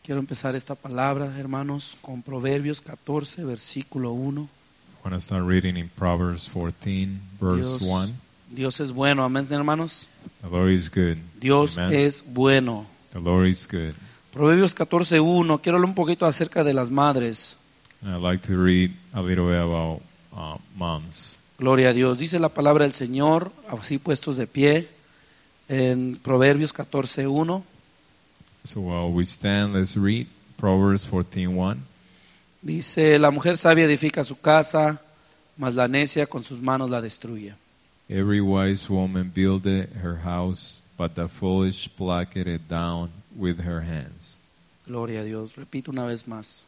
Quiero empezar esta palabra, hermanos, con Proverbios 14, versículo 1. I want to start reading in Proverbs 14, verse 1. Dios es bueno, amén, hermanos. The Lord is good. Dios Amen. es bueno. The Lord is good. Proverbios 14, 1. Quiero hablar un poquito acerca de las madres. And I'd like to read a little bit about moms. Gloria a Dios. Dice la palabra del Señor, así puestos de pie, en Proverbios 14, 1. So while we stand, let's read Proverbs 14:1. Dice, la mujer sabia edifica su casa, mas la necia con sus manos la destruye. Every wise woman buildeth her house, but the foolish plucketh it down with her hands. Gloria a Dios. Repito una vez más.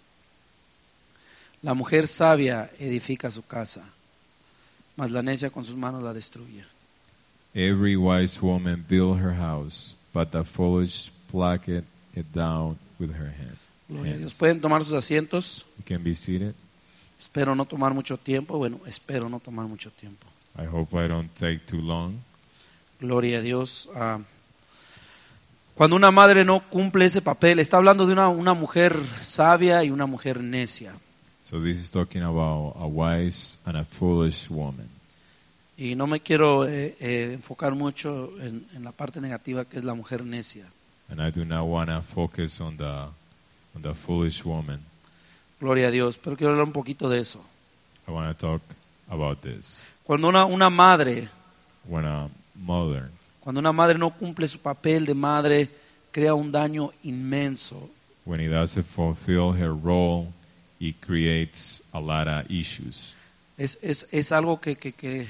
La mujer sabia edifica su casa, mas la necia con sus manos la destruye. Every wise woman build her house, but the foolish plucketh it down with her hand. Gloria a Dios. ¿Pueden tomar sus asientos? You can be seated. Espero no tomar mucho tiempo. Bueno, espero no tomar mucho tiempo. I hope I don't take too long. Gloria a Dios. Cuando una madre no cumple ese papel, está hablando de una mujer sabia y una mujer necia. So this is talking about a wise and a foolish woman. Y no me quiero enfocar mucho en la parte negativa que es la mujer necia. And I do not want to focus on the foolish woman. Gloria a Dios. Pero quiero hablar un poquito de eso. I want to talk about this. Cuando una madre When a mother no cumple su papel de madre, crea un daño inmenso. when he doesn't fulfill her role, it creates a lot of issues. Es algo que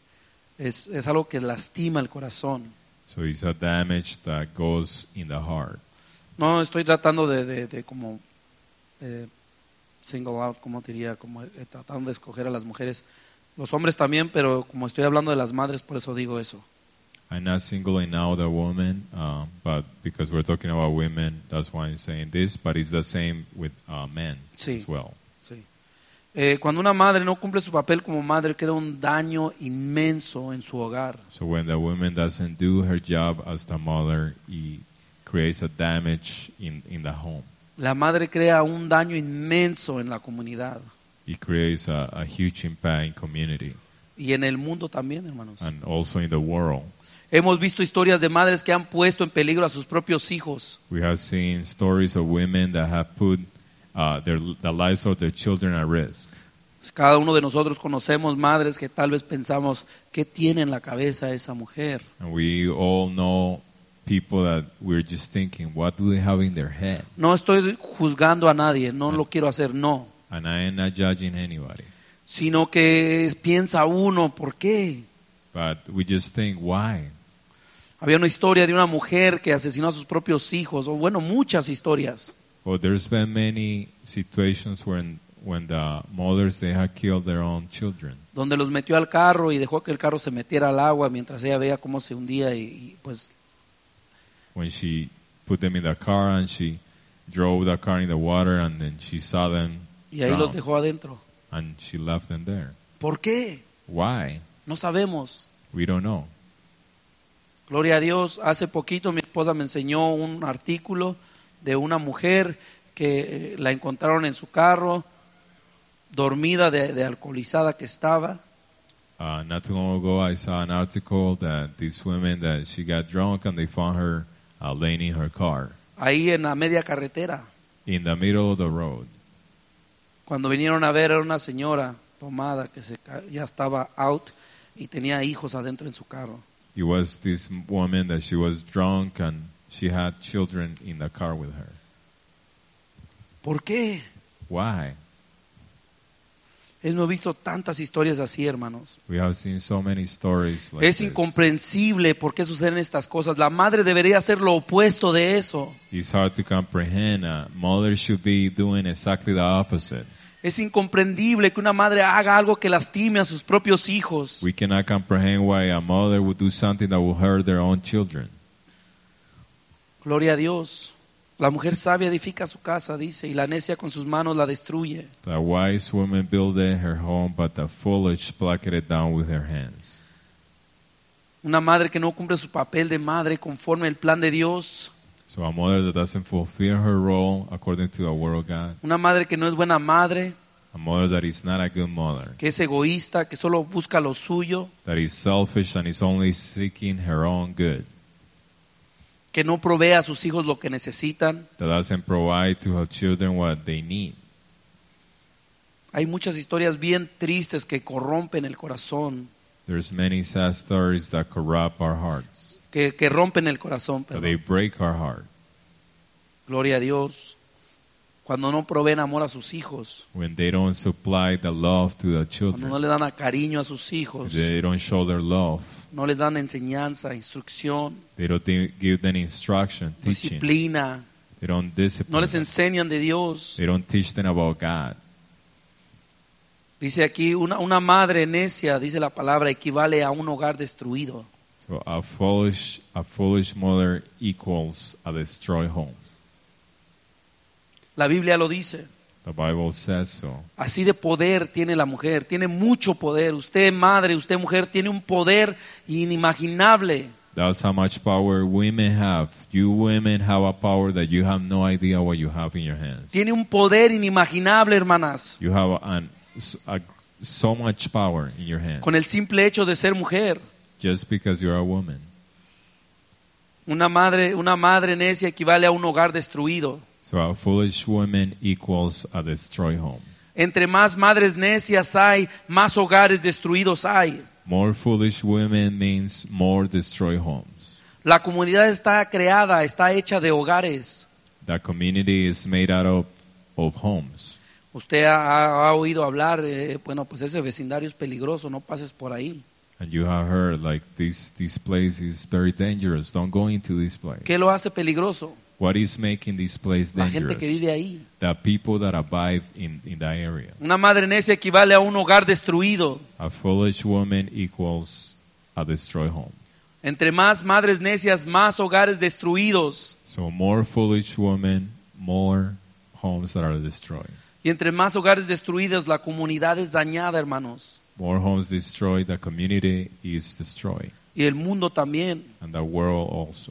es algo que lastima el corazón. So it's a damage that goes in the heart. No estoy tratando de como single out, como diría, como tratando de escoger a las mujeres, los hombres también, pero como estoy hablando de las madres, por eso digo eso. I'm not singling out a woman, but because we're talking about women, that's why I'm saying this. But it's the same with men Sí. as well. Sí. Cuando una madre no cumple su papel como madre, crea un daño inmenso en su hogar. So when the woman doesn't do her job as the mother, it creates a damage in the home. La madre crea un daño inmenso en la comunidad It creates a huge impact in community y en el mundo también, hermanos. and also in the world. Hemos visto historias de madres que han puesto en peligro a sus propios hijos. We have seen stories of women that have put the lives of their children at risk. Cada uno de nosotros conocemos madres que tal vez pensamos, ¿qué tiene en la cabeza esa mujer? And we all know people that we're just thinking, what do they have in their head? No estoy juzgando a nadie, no lo quiero hacer, no. And I am not judging anybody. Sino que piensa uno, ¿por qué? But we just think, why? Había una historia de una mujer que asesinó a sus propios hijos, o bueno, muchas historias. Well, there's been many situations when the mothers, they have killed their own children. Donde los metió al carro y dejó que el carro se metiera al agua mientras ella veía cómo se hundía y pues When she put them in the car and she drove the car in the water and then she saw them y ahí drown, los dejó adentro. and she left them there. ¿Por qué? Why? No sabemos. We don't know. Gloria a Dios. Hace poquito mi esposa me enseñó un artículo de una mujer que la encontraron en su carro, dormida de alcoholizada que estaba. Not too long ago, I saw an article that this woman that she got drunk and they found her laying in her car Ahí en la media carretera. in the middle of the road. Cuando vinieron a ver era una señora tomada que ya estaba out y tenía hijos adentro en su carro. It was this woman that she was drunk and she had children in the car with her. ¿Por qué? Why? Hemos visto tantas historias así, hermanos. We have seen so many stories like Es this. incomprensible por qué suceden estas cosas. La madre debería hacer lo opuesto de eso. It's hard to comprehend. A mother should be doing exactly the opposite. Es incomprendible que una madre haga algo que lastime a sus propios hijos. We cannot comprehend why a mother would do something that will hurt their own children. Gloria a Dios. La mujer sabia edifica su casa, dice, y la necia con sus manos la destruye. The wise woman builded her home, but the foolish plucked it down with her hands. Una madre que no cumple su papel de madre conforme al plan de Dios So a mother that doesn't fulfill her role according to the word of God, Una madre que no es buena madre, a mother that is not a good mother, que es egoísta, que solo busca lo suyo, that is selfish and is only seeking her own good, que no provee a sus hijos lo que necesitan. that doesn't provide to her children what they need. Hay muchas historias bien tristes que corrompen el corazón, There's many sad stories that corrupt our hearts, que rompen el corazón, that they perdón. break our heart. Gloria a Dios. Cuando no proveen amor a sus hijos, When they don't supply the love to the cuando no children, le dan a cariño a sus hijos, they don't show their love, no les dan enseñanza, instrucción, they don't give them instruction, teaching, disciplina, they don't no discipline les them, enseñan de Dios. they don't teach them about God. Dice aquí, una madre necia, dice la palabra, equivale a un hogar destruido. So a foolish mother equals a destroyed home. La Biblia lo dice. The Bible says so. Así de poder tiene la mujer, tiene mucho poder. Usted madre, usted mujer, tiene un poder inimaginable. That's how much power women have. You women have a power that you have no idea what you have in your hands. Tiene un poder inimaginable, hermanas. You have so much power in your hands Con el simple hecho de ser mujer. just because you're a woman. Una madre necia equivale a un hogar destruido. So a foolish woman equals a destroyed home. Entre más madres necias hay, más hogares destruidos hay. More foolish women means more destroyed homes. La comunidad está creada, está hecha de hogares. The community is made out of homes. Usted ha oído hablar, bueno, pues ese vecindario es peligroso, no pases por ahí. And you have heard like this place is very dangerous. Don't go into this place. ¿Qué lo hace peligroso? What is making this place La gente que dangerous? vive ahí. The people that abide in that area. Una madre necia equivale a un hogar destruido. A foolish woman equals a destroyed home. Entre más madres necias, más hogares destruidos. So more foolish women, more homes that are destroyed. Y entre más hogares destruidos, la comunidad es dañada, hermanos. More homes destroyed, the community is destroyed. Y el mundo también. And the world also.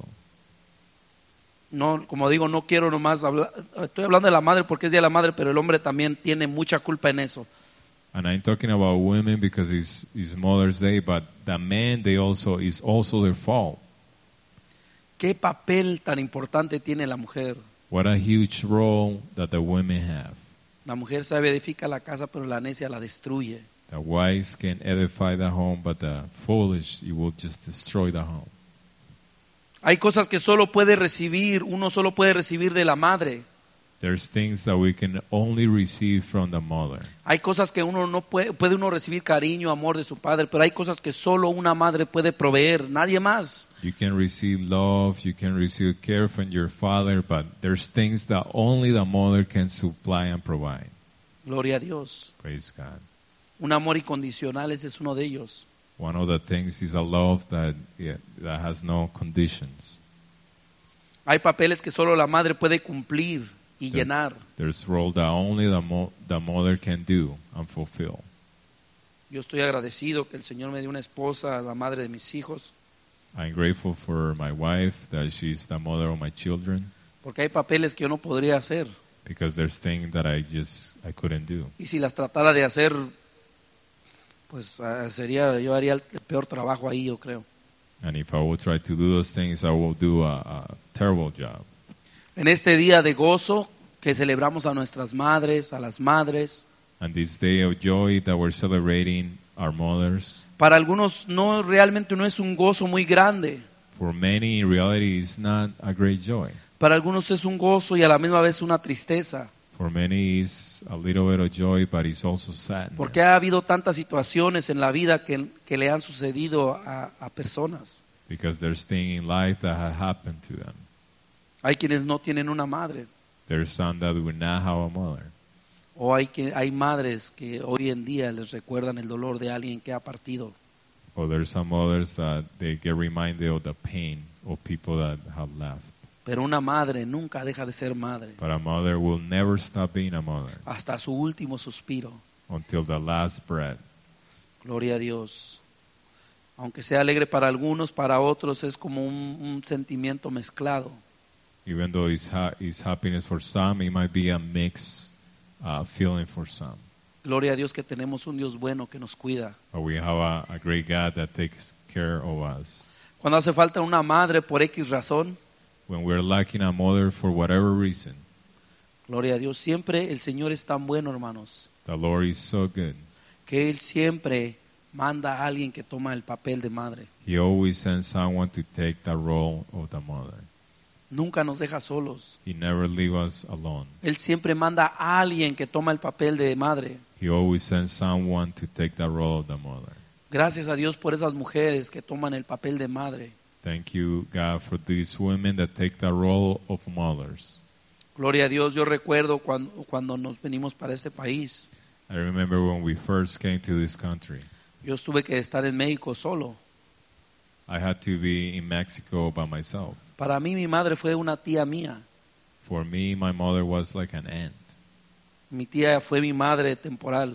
No, como digo, no quiero nomás hablar. Estoy hablando de la madre porque es Día de la Madre, pero el hombre también tiene mucha culpa en eso. And I'm talking about women because it's Mother's Day, but the men, is also their fault. ¿Qué papel tan importante tiene la mujer? What a huge role that the women have. La mujer sabe edifica la casa, pero la necia la destruye. The wise can edify the home, but the foolish, it will just destroy the home. Hay cosas que solo puede recibir, uno solo puede recibir de la madre. There's things that we can only receive from the mother. Hay cosas que uno no puede uno recibir cariño, amor de su padre, pero hay cosas que solo una madre puede proveer, nadie más. You can receive love, you can receive care from your father, but there's things that only the mother can supply and provide. Gloria a Dios. Praise God. Un amor incondicional, ese es uno de ellos. One of the things is a love that has no conditions. Hay papeles que solo la madre puede cumplir y llenar. There's role that only the mother can do and fulfill. Yo estoy agradecido que el Señor me dio una esposa, la madre de mis hijos, I'm grateful for my wife, that she's the mother of my children, porque hay papeles que yo no podría hacer. because there's things that I couldn't do. Y si las tratara de hacer, pues yo haría el peor trabajo ahí, yo creo. And if I will try to do those things, I will do a terrible job. En este día de gozo que celebramos a nuestras madres, a las madres, And this day of joy that we're celebrating our mothers, para algunos realmente no es un gozo muy grande. for many in reality is not a great joy. Para algunos es un gozo y a la misma vez una tristeza. For many is a little bit of joy, but it's also sadness. Porque ha habido tantas situaciones en la vida que le han sucedido a personas. Because there's things in life that have happened to them. Hay quienes no tienen una madre. There's some that do not have a mother. O hay madres que hoy en día les recuerdan el dolor de alguien que ha partido. Or there's some others that they get reminded of the pain of people that have left. Pero una madre nunca deja de ser madre. But a mother will never stop being a mother Hasta su último suspiro. until the last breath. Gloria a Dios. Aunque sea alegre para algunos, para otros es como un sentimiento mezclado. Even though it's happiness for some, it might be a mixed feeling for some. Gloria a Dios que tenemos un Dios bueno que nos cuida. But we have a great God that takes care of us. Cuando hace falta una madre por X razón, When we're lacking a mother for whatever reason, gloria a Dios, siempre el Señor es tan bueno, hermanos, the Lord is so good. que Él siempre manda a alguien que toma el papel de madre. He always sends someone to take the role of the mother. Nunca nos deja solos. He never leaves us alone. Él siempre manda a alguien que toma el papel de madre. He always sends someone to take the role of the mother. Gracias a Dios por esas mujeres que toman el papel de madre. Thank you, God, for these women that take the role of mothers. Gloria a Dios, yo recuerdo cuando nos venimos para este país. I remember when we first came to this country. Yo tuve que estar en México solo. I had to be in Mexico by myself. Para mí mi madre fue una tía mía. For me, my mother was like an aunt. Mi tía fue mi madre temporal.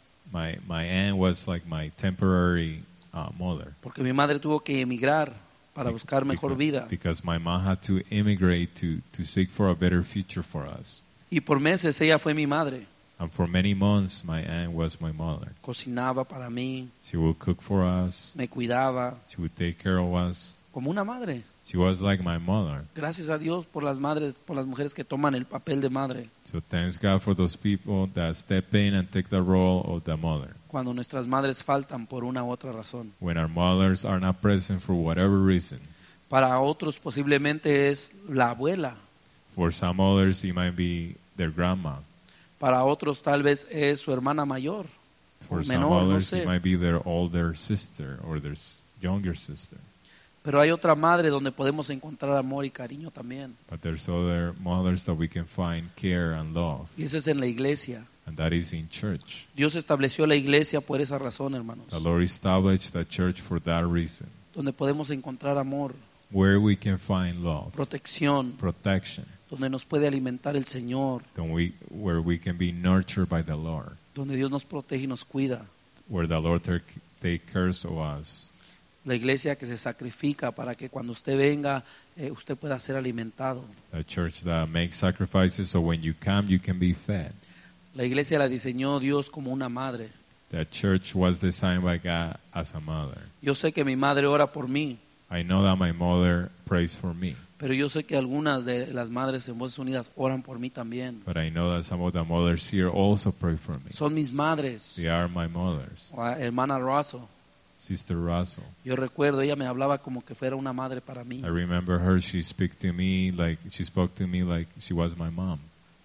My aunt was like my temporary mother. Porque mi madre tuvo que emigrar para buscar mejor vida. Because my mom had to immigrate to seek for a better future for us. Y por meses ella fue mi madre. And for many months, my aunt was my mother. Cocinaba para mí, She would cook for us. me cuidaba She would take care of us. como una madre. She was like my mother. Gracias a Dios por las madres, por las mujeres que toman el papel de madre. So thanks God for those people that step in and take the role of the mother. Cuando nuestras madres faltan por una u otra razón. When our mothers are not present for whatever reason. Para otros posiblemente es la abuela. For some others, it might be their grandma. Para otros tal vez es su hermana mayor. For o some menor, no others, sé. it might be their older sister or their younger sister. Pero hay otra madre donde podemos encontrar amor y cariño también. But there's other mothers that we can find care and love, Y eso es en la iglesia. and that is in church. Dios estableció la iglesia por esa razón, hermanos. The Lord established the church for that reason, Donde podemos encontrar amor, where we can find love, protección, protection, donde nos puede alimentar el Señor, where we can be nurtured by the Lord, donde Dios nos protege y nos cuida. where the Lord take care of us. La iglesia que se sacrifica para que cuando usted venga, usted pueda ser alimentado. A church that makes sacrifices so when you come, you can be fed. La iglesia la diseñó Dios como una madre. That church was designed by God as a mother. Yo sé que mi madre ora por mí, I know that my mother prays for me, pero yo sé que algunas de las madres en Voces Unidas oran por mí también. but I know that some of the mothers here also pray for me. Son mis madres. They are my mothers. O a hermana Rosso, Sister Russell. yo recuerdo, ella me hablaba como que fuera una madre para mí. I remember her, she spoke to me like she was my mom.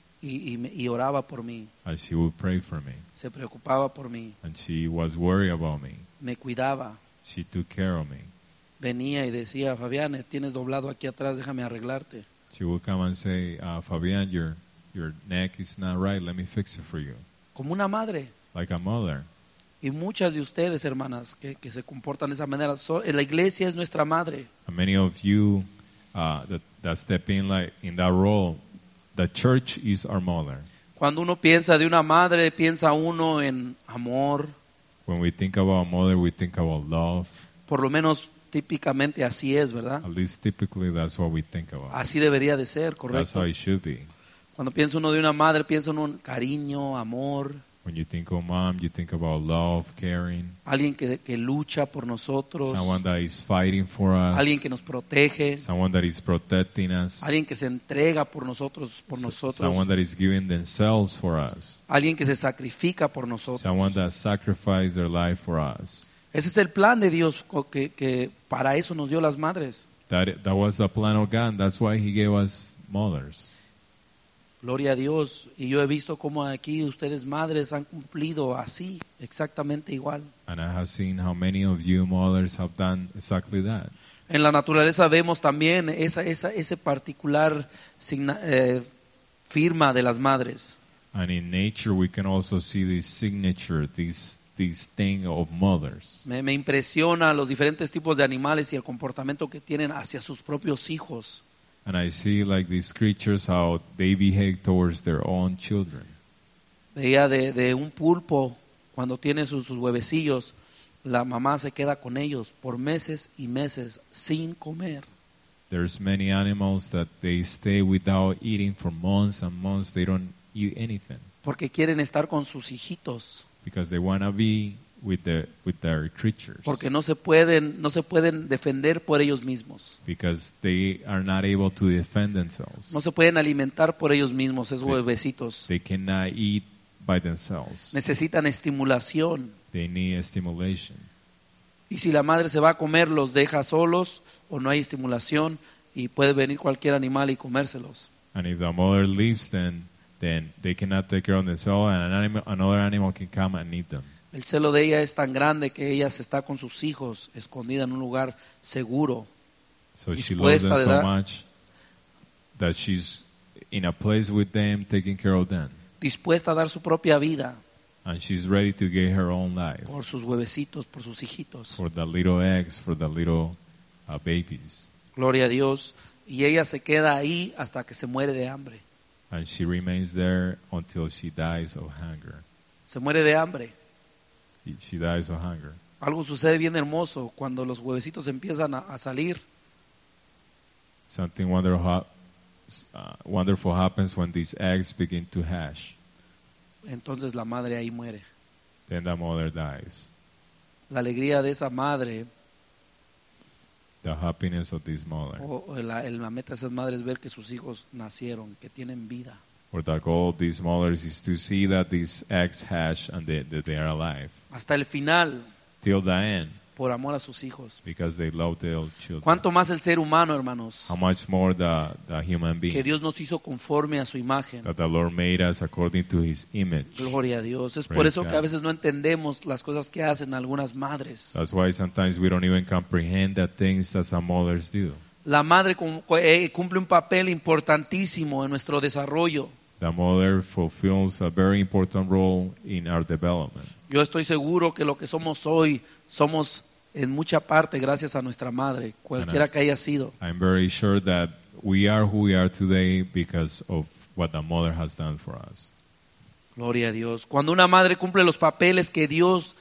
Y oraba por mí, And she would pray for me. se preocupaba por mí, And she was worried about me. me cuidaba. She took care of me. Venía y decía, Fabián, tienes doblado aquí atrás, déjame arreglarte. She would come and say, Fabian, your neck is not right. Let me fix it for you. Como una madre. Like a mother. Y muchas de ustedes, hermanas, que se comportan de esa manera, la iglesia es nuestra madre. And many of you that step in like in that role, the church is our mother. Cuando uno piensa de una madre, piensa uno en amor. When we think about a mother, we think about love. Por lo menos típicamente así es, ¿verdad? At least typically that's what we think about. Así debería de ser, That's correcto. how it should be. Cuando piensa uno de una madre, piensa uno en cariño, amor, When you think of mom, you think about love, caring, alguien que lucha por nosotros, someone that is fighting for us, alguien que nos protege, someone that is protecting us, alguien que se entrega por nosotros, someone that is giving themselves for us, alguien que se sacrifica por nosotros. someone that sacrificed their life for us. Ese es el plan de Dios, que para eso nos dio las madres. That was the plan of God. That's why He gave us mothers. Gloria a Dios. Y yo he visto cómo aquí ustedes madres han cumplido así, exactamente igual. And I have seen how many of you mothers have done exactly that. En la naturaleza vemos también ese particular firma de las madres. And in nature, we can also see this signature, this thing of mothers. Me impresiona los diferentes tipos de animales y el comportamiento que tienen hacia sus propios hijos. And I see like these creatures, how they behave towards their own children. Veía de un pulpo, cuando tiene sus huevecillos, la mamá se queda con ellos por meses y meses sin comer. There's many animals that they stay without eating for months and months. They don't eat anything porque quieren estar con sus hijitos, because they want to be with their creatures, porque no se pueden defender por ellos mismos, because they are not able to defend themselves. no se pueden alimentar por ellos mismos, esos bebecitos. They cannot eat by themselves. Necesitan estimulación. They need stimulation. Y si la madre se va a comer, los deja solos o no hay estimulación y puede venir cualquier animal y comérselos. And if the mother leaves, then they cannot take care of themselves, and another animal can come and eat them. El celo de ella es tan grande que ella se está con sus hijos, escondida en un lugar seguro, So she loves them dispuesta de so dar- much that she's in a place with them, taking care of them. dispuesta a dar su propia vida And she's ready to give her own life por sus huevecitos, por sus hijitos. for the little eggs, for the little babies. Gloria a Dios. Y ella se queda ahí hasta que se muere de hambre. And she remains there until she dies of hunger. Se muere de hambre. She dies of hunger. Algo sucede bien hermoso cuando los huevecitos empiezan a salir. Something wonderful happens when these eggs begin to hatch. Entonces la madre ahí muere. Then the mother dies. La alegría de esa madre The happiness of this mother, o la meta de esas madres es ver que sus hijos nacieron, que tienen vida. or the goal of these mothers is to see that these eggs hatch and that they are alive Hasta el final, till the end, por amor a sus hijos. because they love their children. ¿Cuánto más el ser humano, hermanos? How much more the human Que being, Dios nos hizo conforme a su imagen. that the Lord made us according to His image. Gloria a Dios. Es por Praise eso que God. a veces no entendemos las cosas que hacen algunas madres. That's why sometimes we don't even comprehend the things that some mothers do. La madre cumple un papel importantísimo en nuestro desarrollo. The mother fulfills a very important role in our development. Yo estoy seguro que lo que somos hoy, somos en mucha parte gracias a nuestra madre, cualquiera que haya sido. I'm very sure that we are who we are today because of what the mother has done for us. Gloria a Dios. Cuando una madre cumple los papeles que Dios,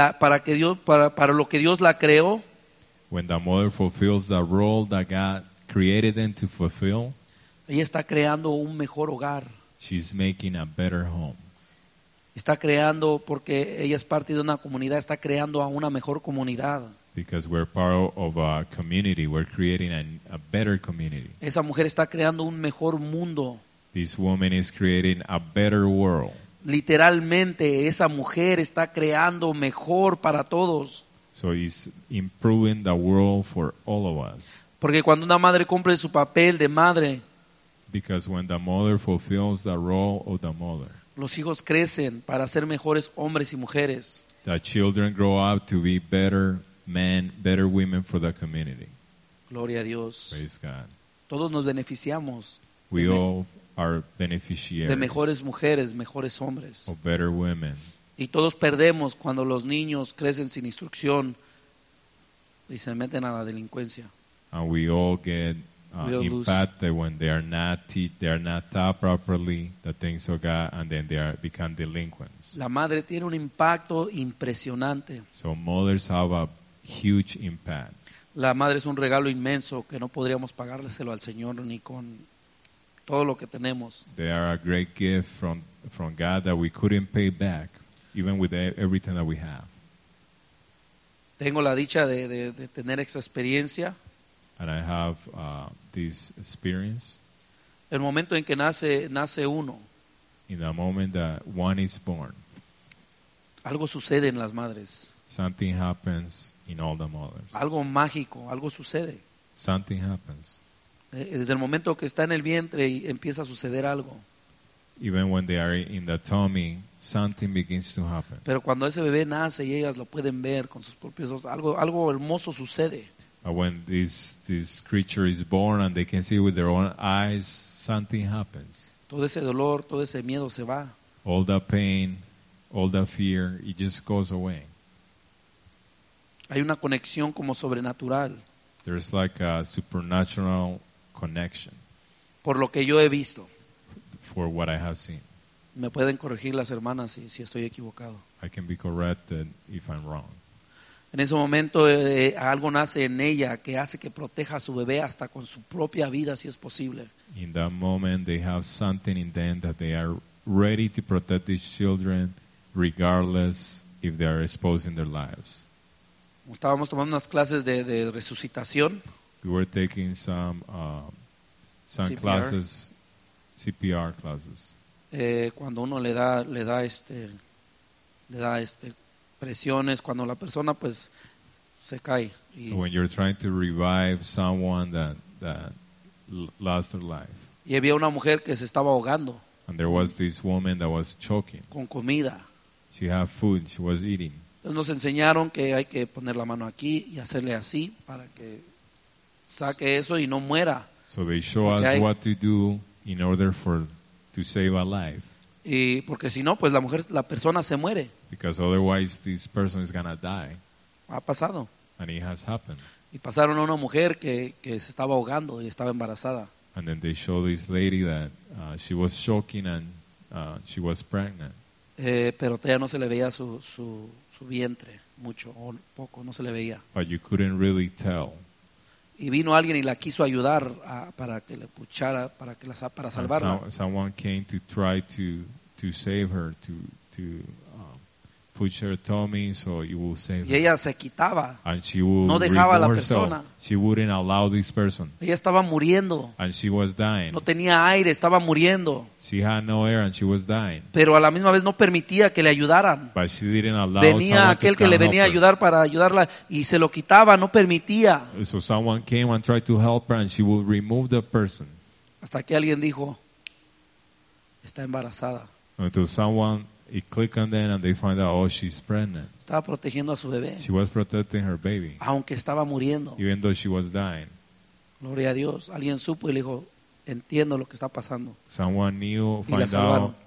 para lo que Dios la creó, When the mother fulfills the role that God created them to fulfill, ella está creando un mejor hogar. she's making a better home. Está creando, porque ella es parte de una comunidad, está creando a una mejor comunidad. Because we're part of a community, we're creating a better community. Esa mujer está creando un mejor mundo. This woman is creating a better world. Literalmente, esa mujer está creando mejor para todos. So it's improving the world for all of us. Porque cuando una madre cumple su papel de madre, Because when the mother fulfills the role of the mother, los hijos crecen para ser mejores hombres y mujeres. the children grow up to be better men, better women for the community. Gloria a Dios. Praise God. Todos nos beneficiamos We all are beneficiaries de mejores mujeres, mejores hombres. of better women. Y todos perdemos cuando los niños crecen sin instrucción y se meten a la delincuencia. And we all get We all lose. impacted when they are not taught properly the things of God, and then they become delinquents. La madre tiene un impacto impresionante. So mothers have a huge impact. La madre es un regalo inmenso que no podríamos pagárselo al Señor ni con todo lo que tenemos. They are a great gift from God that we couldn't pay back, even with everything that we have. Tengo la dicha de tener esta experiencia. And I have this experience El momento en que nace uno, in the moment that one is born. algo sucede en las madres. Something happens in all the mothers. Algo mágico, algo sucede. Something happens. Desde el momento que está en el vientre y empieza a suceder algo. Even when they are in the tummy, something begins to happen. Pero cuando ese bebé nace y ellas lo pueden ver con sus propios ojos, algo hermoso sucede. When this creature is born and they can see with their own eyes, something happens. Todo ese dolor, todo ese miedo se va. All the pain, all the fear, it just goes away. Hay una conexión como sobrenatural, There's like a supernatural connection por lo que yo he visto. for what I have seen. Me pueden corregir las hermanas si estoy equivocado. I can be corrected if I'm wrong. En ese momento algo nace en ella que hace que proteja a su bebé hasta con su propia vida si es posible. In that moment, they have something in them that they are ready to protect these children, regardless if they are exposing their lives. Estábamos tomando unas clases de resucitación. We were taking some CPR. classes, CPR classes. Cuando uno le da presiones, cuando la persona pues se cae. Y, So when you're trying to revive someone that lost their life, y había una mujer que se estaba ahogando and there was this woman that was choking. con comida. She had food, she was eating. Entonces nos enseñaron que hay que poner la mano aquí y hacerle así para que saque eso y no muera. So they show us Okay. what to do in order to save a life, Y porque si no, pues la persona se muere. because otherwise this person is gonna die, Ha pasado. and it has happened. Y pasaron a una mujer que se estaba ahogando y estaba embarazada. And then they show this lady that she was choking and she was pregnant, Pero todavía no se le veía su vientre, mucho o poco, no se le veía. but you couldn't really tell. Y vino alguien y la quiso ayudar para que le puchara, para And salvarla. someone came to try to save her, to push her tummy so it will save Y her. ella se quitaba. And she would No dejaba a la remove herself. persona. She wouldn't allow this person, Ella estaba muriendo. and she was dying. No tenía aire, estaba muriendo. She had no air and she was dying. Pero a la misma vez no permitía que le ayudaran. But she didn't allow Venía someone aquel to que come le venía a help her. ayudar para ayudarla y se lo quitaba, no permitía. So someone came and tried to help her, and she would remove the person Hasta que alguien dijo, está embarazada. until someone it clicked on them and they find out, oh, she's pregnant. Estaba protegiendo a su bebé, She was protecting her baby, aunque estaba muriendo. even though she was dying. Gloria a Dios. Alguien supo y le dijo, entiendo lo que está pasando. Someone knew, Y la find salvaron. out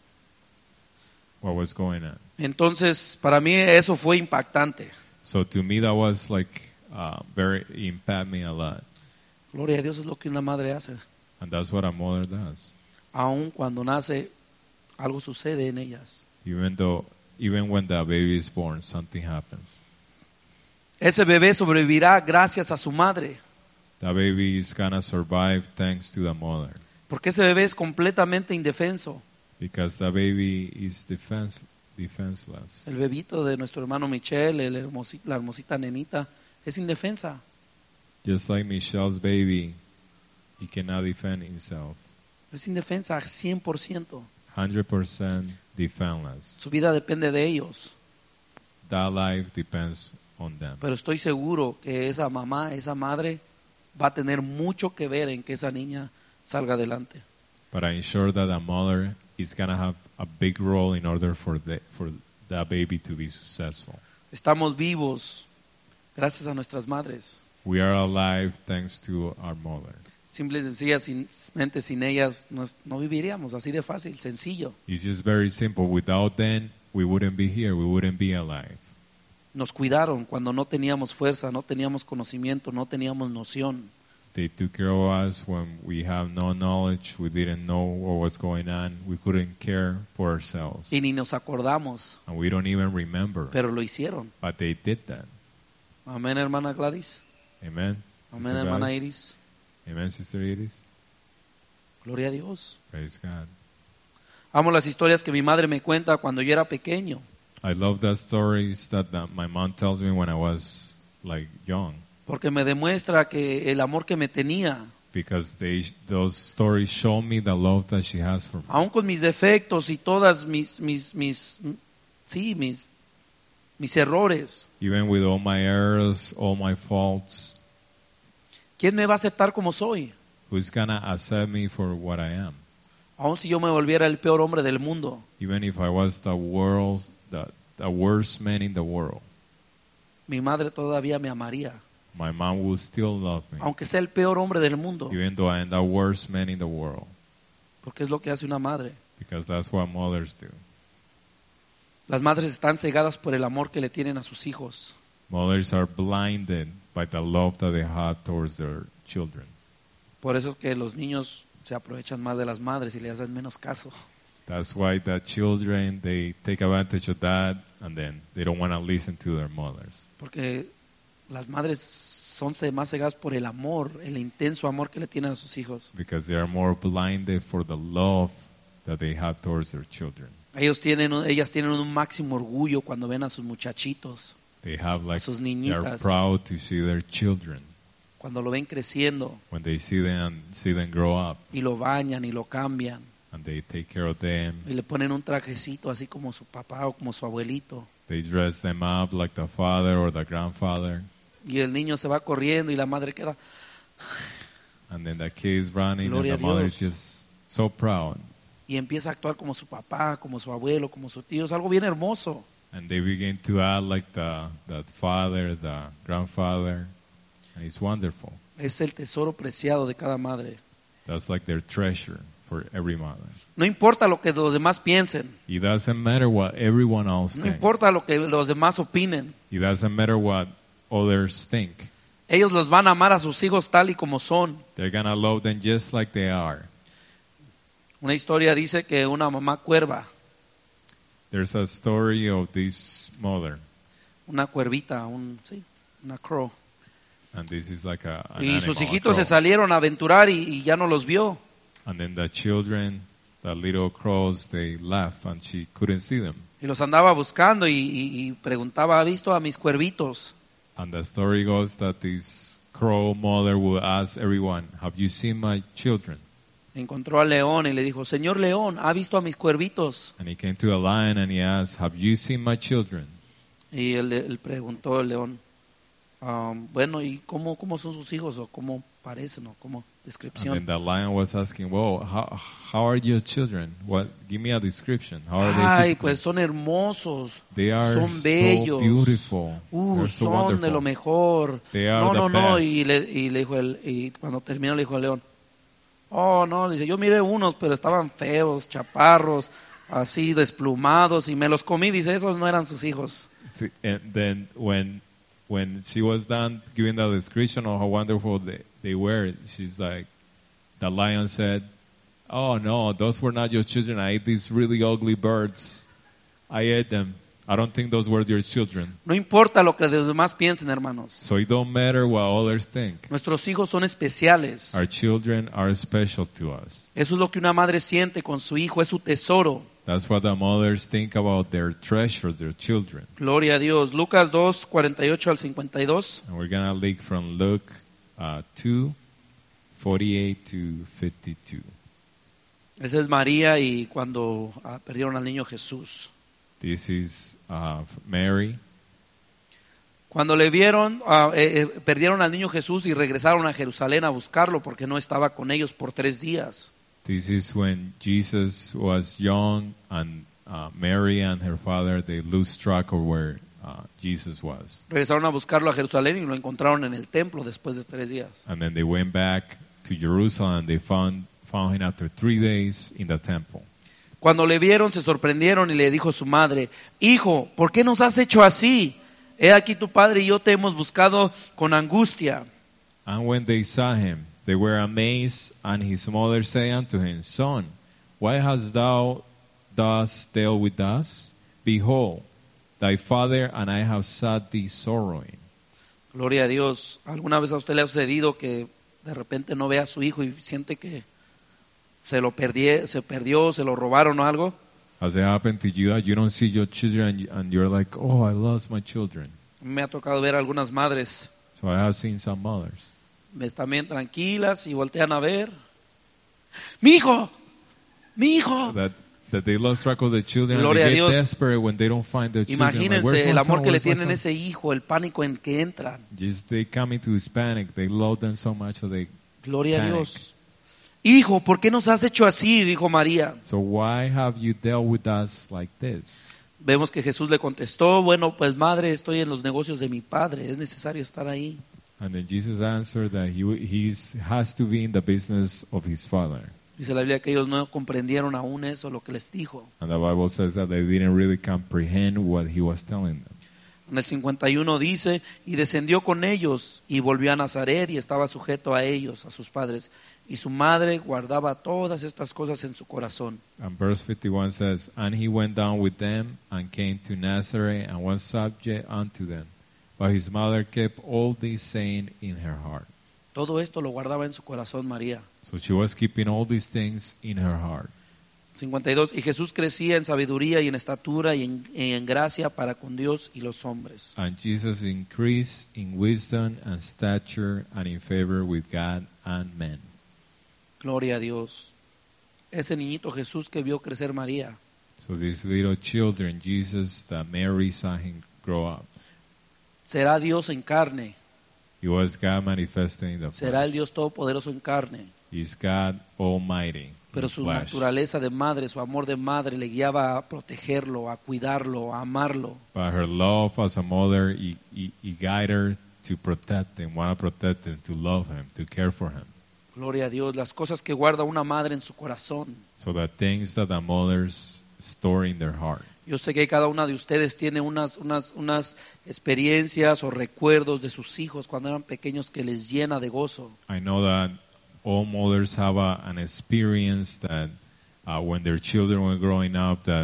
what was going on. Entonces, para mí eso fue impactante. So to me, that was like very impact me a lot, Gloria a Dios es lo que una madre hace. and that's what a mother does. Aun cuando nace, algo sucede en ellas. Even when the baby is born, something happens. Ese bebé sobrevivirá gracias a su madre. The baby is gonna survive thanks to the mother, Porque ese bebé es completamente indefenso. because the baby is defenseless. El bebito de nuestro hermano Michelle, la hermosita nenita, es indefensa. Just like Michelle's baby, he cannot defend himself. Es indefensa 100%. 100% defenseless. Su vida depende de ellos. That life depends on them. Pero estoy seguro que esa mamá, esa madre, va a tener mucho que ver en que esa niña salga adelante. But I'm sure that a mother is gonna have a big role in order for that baby to be successful. Estamos vivos gracias a nuestras madres. We are alive thanks to our mother. Simple y sencillamente sin ellas no viviríamos, así de fácil, sencillo. It's just very simple. Without them, we wouldn't be here. We wouldn't be alive. Nos cuidaron cuando no teníamos fuerza, no teníamos conocimiento, no teníamos noción. They took care of us when we have no knowledge. We didn't know what was going on. We couldn't care for ourselves. Y ni nos acordamos, And we don't even remember. pero lo hicieron. But they did that. Amén, hermana Gladys. Amen. Amén, Sister hermana Gladys? Iris. Amen, Sister Iris. Gloria a Dios. Praise God. Amo las historias que mi madre me cuenta cuando yo era pequeño. I love the stories that my mom tells me when I was like young, Porque me demuestra que el amor que me tenía, because those stories show me the love that she has for me. aun con mis defectos y todas mis errores, Even with all my errors, all my faults, ¿quién me va a aceptar como soy? who's gonna accept me for what I am? Aun si yo me volviera el peor hombre del mundo, Even if I was the worst man in the world, mi madre todavía me amaría. my mom will still love me, Aunque sea el peor hombre del mundo, even though I am the worst man in the world, porque es lo que hace una madre. because that's what mothers do. Las madres están cegadas por el amor que le tienen a sus hijos. Mothers are blinded by the love that they have towards their children. Por eso es que los niños se aprovechan más de las madres y le hacen menos caso. That's why the children, they take advantage of that, and then they don't want to listen to their mothers. Porque las madres son más cegadas por el amor, el intenso amor que le tienen a sus hijos. Because they are more blinded for the love that they have towards their children. Ellas tienen un máximo orgullo cuando ven a sus muchachitos, They have like, sus they are niñitas, proud to see their children. cuando lo ven creciendo When they see them grow up, y lo bañan y lo cambian and they take care of them, y le ponen un trajecito así como su papá o como su abuelito. they dress them up like the father or the grandfather, Y el niño se va corriendo y la madre queda. and then the kid is running Gloria and a the mother is Dios. just so proud. Y empieza a actuar como su papá, como su abuelo, como su tío. Es algo bien hermoso. And they begin to act like the father, the grandfather, and it's wonderful. Es el tesoro preciado de cada madre. That's like their treasure for every mother. No importa lo que los demás piensen. It doesn't matter what everyone else No thinks. importa lo que los demás opinen. It doesn't matter what others think. Ellos los van a amar a sus hijos tal y como son. They're gonna love them just like they are. Una historia dice que una mamá cuerva, There's a story of this mother, una cuervita, una crow. and this is like an Y sus animal, a hijitos se crow. salieron a aventurar y ya no los vio. And then the children, the little crows, they left, and she couldn't see them. Y los andaba buscando y preguntaba, ¿ha visto a mis cuervitos? And the story goes that this crow mother would ask everyone, "Have you seen my children?" Encontró al león y le dijo, Señor león, ¿ha visto a mis cuervitos? And he came to a lion and he asked, "Have you seen my children?" Y él preguntó al león, bueno, ¿y cómo son sus hijos? ¿O cómo parecen? ¿O cómo And then descripción? the lion was asking, "Well, how are your children? What? Give me a description. How are they Ay, physically?" pues son hermosos, They are son so bellos, beautiful. They're so son wonderful. de lo mejor. They are No, the no, no, best. y le dijo y cuando terminó le dijo al león, oh, no, dice, yo miré unos, pero estaban feos, chaparros, así desplumados, y me los comí, dice, esos no eran sus hijos. And then when she was done giving the description of how wonderful they were, she's like, the lion said, "Oh no, those were not your children. I ate these really ugly birds. I ate them. I don't think those were your children." No importa lo que los demás piensen, hermanos. So it don't matter what others think. Nuestros hijos son especiales. Our children are special to us. Eso es lo que una madre siente con su hijo, es su tesoro. That's what the mothers think about their treasure, their children. Gloria a Dios. Lucas 2, 48 al 52. And we're going to look from Luke 2, 48 to 52. Esa es María y cuando perdieron al niño Jesús. This is Mary. Cuando le vieron, perdieron al niño Jesús y regresaron a Jerusalén a buscarlo porque no estaba con ellos por 3 días. This is when Jesus was young, and Mary and her father, they lose track of where Jesus was. Regresaron a buscarlo a Jerusalén y lo encontraron en el templo después de 3 días. And then they went back to Jerusalem, and they found him after 3 days in the temple. Cuando le vieron, se sorprendieron y le dijo su madre, Hijo, ¿por qué nos has hecho así? He aquí tu padre y yo te hemos buscado con angustia. And when they saw him, they were amazed, and his mother said unto him, Son, why hast thou thus dealt with us? Behold, thy father and I have sat thee sorrowing. Gloria a Dios. ¿Alguna vez a usted le ha sucedido que de repente no ve a su hijo y siente que se perdió, se lo robaron o algo? Has it happened to you that you don't see your children and you're like, oh, I lost my children? Me ha tocado ver a algunas madres So I have seen some mothers. están bien tranquilas y voltean a ver. ¡Mi hijo! ¡Mi hijo! That they lost track of the children Gloria a and they get Dios. desperate when they don't find their children. Like, Imagínense "Where's my el amor son? que le Where's my tienen a son?" ese hijo, el pánico en que entran. Just they come into Hispanic, they love them so much that they Gloria a panic. Dios. Hijo, ¿por qué nos has hecho así? Dijo María. So why have you dealt with us like this? Vemos que Jesús le contestó, bueno, pues madre, estoy en los negocios de mi padre, es necesario estar ahí. And then Jesus answered that he has to be in the business of his father. Dice la Biblia que ellos no comprendieron aún eso, lo que les dijo. And the Bible says that they didn't really comprehend what he was telling them. En el 51 dice, y descendió con ellos y volvió a Nazaret y estaba sujeto a ellos, a sus padres. Y su madre guardaba todas estas cosas en su corazón. And verse 51 says, And he went down with them and came to Nazareth and was subject unto them. But his mother kept all these saying in her heart. Todo esto lo guardaba en su corazón María. So she was keeping all these things in her heart. 52. Y Jesús crecía en sabiduría y en estatura y en gracia para con Dios y los hombres. And Jesus increased in wisdom and stature and in favor with God and men. Gloria a Dios. Ese niñito Jesús que vio crecer María, So these little children, Jesus, that Mary saw him grow up. será Dios en carne, He was God manifested in the será el flesh. Dios todopoderoso en carne. He's God Almighty Pero in su flesh. naturaleza de madre, su amor de madre le guiaba a protegerlo, a cuidarlo, a amarlo. But her love as a mother, he guided her to protect him, want to protect him, to love him, to care for him. Gloria a Dios, las cosas que guarda una madre en su corazón. So the things that the mothers store in their heart. Yo sé que cada una de ustedes tiene unas experiencias o recuerdos de sus hijos cuando eran pequeños que les llena de gozo. I know that all mothers have an experience that when their children were growing up, that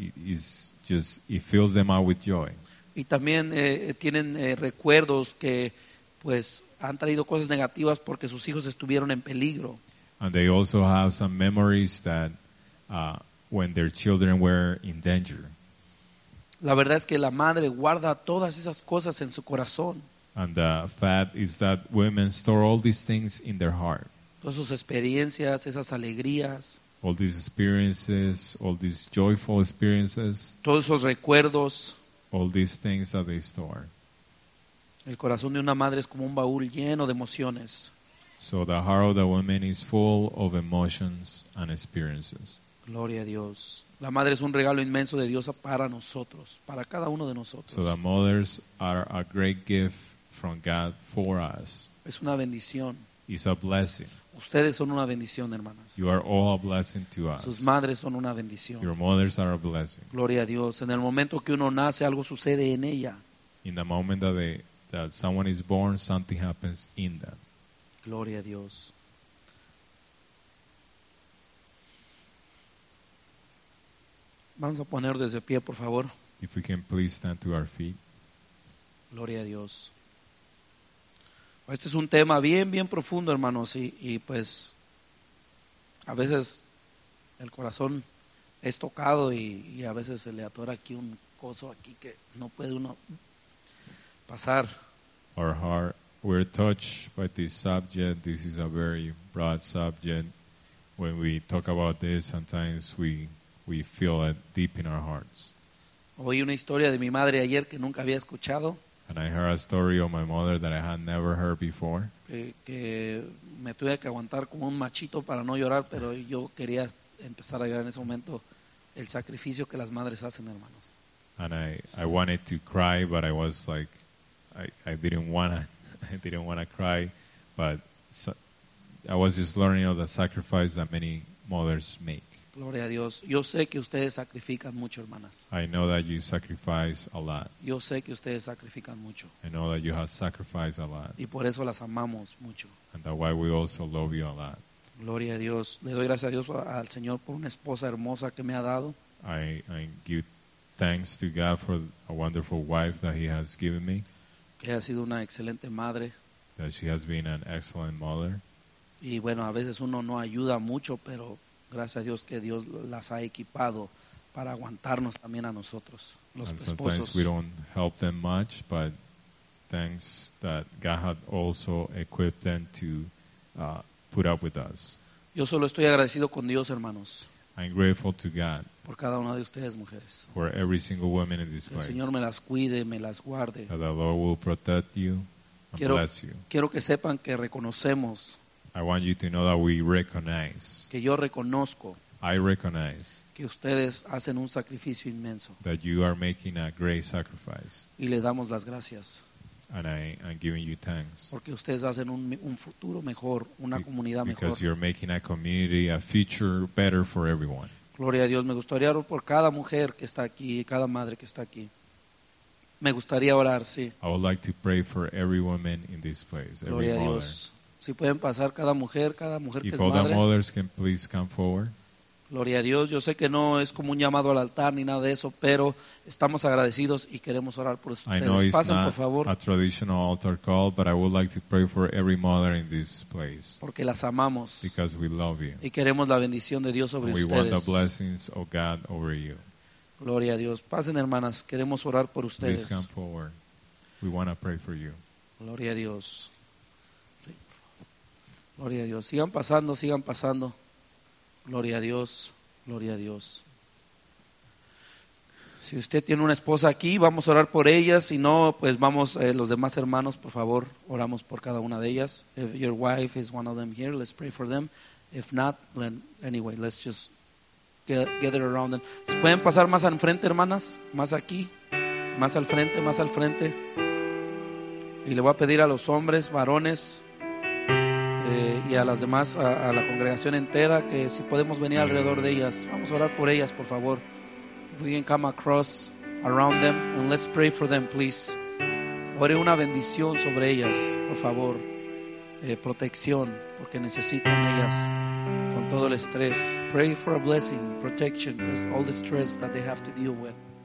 it fills them out with joy. Y también tienen recuerdos que pues han traído cosas negativas porque sus hijos estuvieron en peligro. And they also have some memories that when their children were in danger. La verdad es que la madre guarda todas esas cosas en su corazón. And the fact is that women store all these things in their heart. Todas sus experiencias, esas alegrías, All these experiences, all these joyful experiences, todos esos recuerdos. all these things that they store. El corazón de una madre es como un baúl lleno de emociones. So the heart of the woman is full of emotions and experiences. Gloria a Dios. La madre es un regalo inmenso de Dios para nosotros, para cada uno de nosotros. So the mothers are a great gift from God for us. Es una bendición. It's a blessing. Ustedes son una bendición, hermanas. You are all a blessing to us. Sus madres son una bendición. Your mothers are a blessing. Gloria a Dios. En el momento que uno nace, algo sucede en ella. In the moment that someone is born, something happens in them. Gloria a Dios. Vamos a poner desde pie, por favor. If we can please stand to our feet. Gloria a Dios. Este es un tema bien profundo, hermanos, y pues a veces el corazón es tocado y a veces se le atora aquí un coso aquí que no puede uno pasar. Our heart, we're touched by this subject. This is a very broad subject. When we talk about this, sometimes we feel it deep in our hearts. Oí una historia de mi madre ayer que nunca había escuchado, And I heard a story of my mother that I had never heard before. que me tuve que aguantar como un machito para no llorar, pero yo quería empezar a llorar en ese momento el sacrificio que las madres hacen, hermanos. And I wanted to cry, but I was like, I didn't wanna cry, but I was just learning of the sacrifice that many mothers make. Gloria a Dios. Yo sé que ustedes sacrifican mucho, hermanas. I know that you sacrifice a lot. Yo sé que ustedes sacrifican mucho. I know that you have sacrificed a lot, Y por eso las amamos mucho. and that's why we also love you a lot. Gloria a Dios. Le doy gracias a Dios al Señor por una esposa hermosa que me ha dado. I give thanks to God for a wonderful wife that He has given me, Que ha sido una excelente madre. that she has been an excellent mother. Y bueno, a veces uno no ayuda mucho, pero gracias a Dios que Dios las ha equipado para aguantarnos también a nosotros, los And sometimes esposos. we don't help them much, but thanks that God had also equipped them to put up with us. Yo solo estoy agradecido con Dios, hermanos, I'm grateful to God por cada una de ustedes, mujeres. for every single woman in this Que el place. Señor me las cuide, me las guarde. That the Lord will protect you and Quiero, bless you. quiero que sepan que reconocemos, I want you to know that we recognize, que yo reconozco I recognize que ustedes hacen un sacrificio inmenso that you are making a great sacrifice, y le damos las gracias and I'm giving you thanks. porque ustedes hacen un futuro mejor, una comunidad mejor. Because you're making a community, a future better for everyone. Gloria a Dios. Me gustaría orar por cada mujer que está aquí, cada madre que está aquí. Me gustaría orar, sí. I would like to pray for every woman in this place, every Gloria a mother. Dios. Si pueden pasar cada mujer que If es all the madre. mothers can please come forward. Gloria a Dios. Yo sé que no es como un llamado al altar ni nada de eso, pero estamos agradecidos y queremos orar por I know ustedes. it's Pasen, por not favor, a traditional altar call, but I would like to pray for every mother in this place porque las amamos because we love you. y queremos la bendición de Dios sobre We want the ustedes. blessings of God over you. Gloria a Dios. Pasen, hermanas, queremos orar por Please ustedes. come forward. We want to pray for you. Gloria a Dios. Gloria a Dios. Sigan pasando, sigan pasando. Gloria a Dios, gloria a Dios. Si usted tiene una esposa aquí, vamos a orar por ellas. Si no, pues vamos, los demás hermanos, por favor, oramos por cada una de ellas. If your wife is one of them here, let's pray for them. If not, then anyway, let's just gather around them. ¿Se pueden pasar más al frente, hermanas? Más aquí, más al frente, más al frente. Y le voy a pedir a los hombres, varones, y a las demás, a la congregación entera, que si podemos venir alrededor de ellas, vamos a orar por ellas, por favor. If we can come across around them, and let's pray for them, please. Ore una bendición sobre ellas, por favor. Protección, porque necesitan ellas con todo el estrés. Pray for a blessing, protection, because all the stress that they have to deal with.